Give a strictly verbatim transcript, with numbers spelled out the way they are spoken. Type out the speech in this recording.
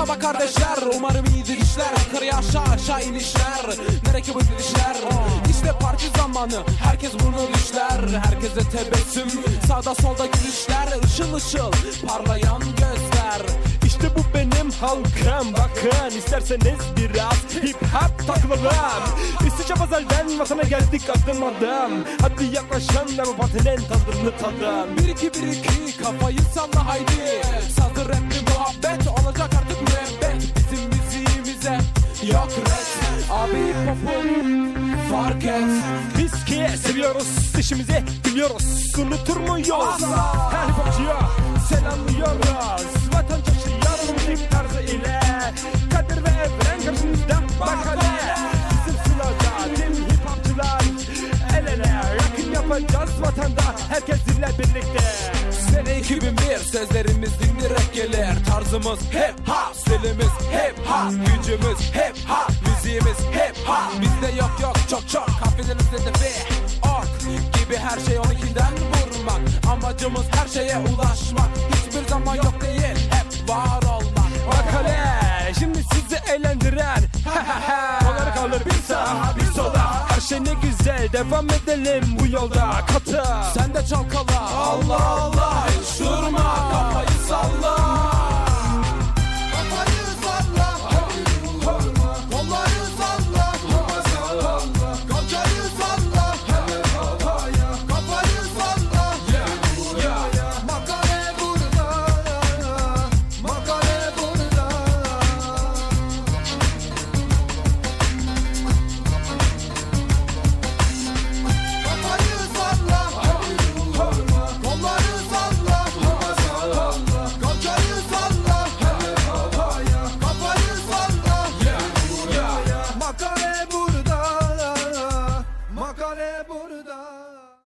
Merhaba kardeşler, umarım iyidir işler. Yukarıya aşağı aşağı inişler. Nereki bu gidişler? İşte parti zamanı, herkes burnu düşler. Herkese tebessüm, sağda solda gülüşler. Işıl ışıl parlayan gözler. İşte bu benim halkım, bakın isterseniz biraz hip hop takılalım. İsticap özelden vatana geldik adım adım. Hadi yaklaşın ve bu partinin tadını tadın. Bir iki bir iki kafayı salla haydi. Sazı rapli muhabbet olacak artık müebbet. Bizim müziğimize yok ret. Abi hip hop'un fark et. Biz ki seviyoruz, işimizi biliyoruz. Unutur muyuz? Her hip hopçuya selamlıyoruz. Vatandaşı yarın müzik tarzı ile Kadir ve Evren karşınızda bakale. Bizim slogan tüm hip hopçular el ele yakın yapacağız vatanda herkesle birlikte. Sene iki bin bir sözlerimiz dindirek gelir. Tarzımız hip hop, stilimiz hip hop, gücümüz hip hop, müziğimiz hip hop. Bizde yok yok çok çok kafilemizde de bir ok gibi her şey on ikiden vurmak. Amacımız her şeye ulaşmak. Hiçbir zaman yok değil, hep var olmak. Bakale şimdi sizi eğlendiren onları kalır bir sağa bir sola. Her şey ne güzel, devam edelim bu yolda katı. Sen de çalkala, Allah Allah hiç durma, kafayı salla.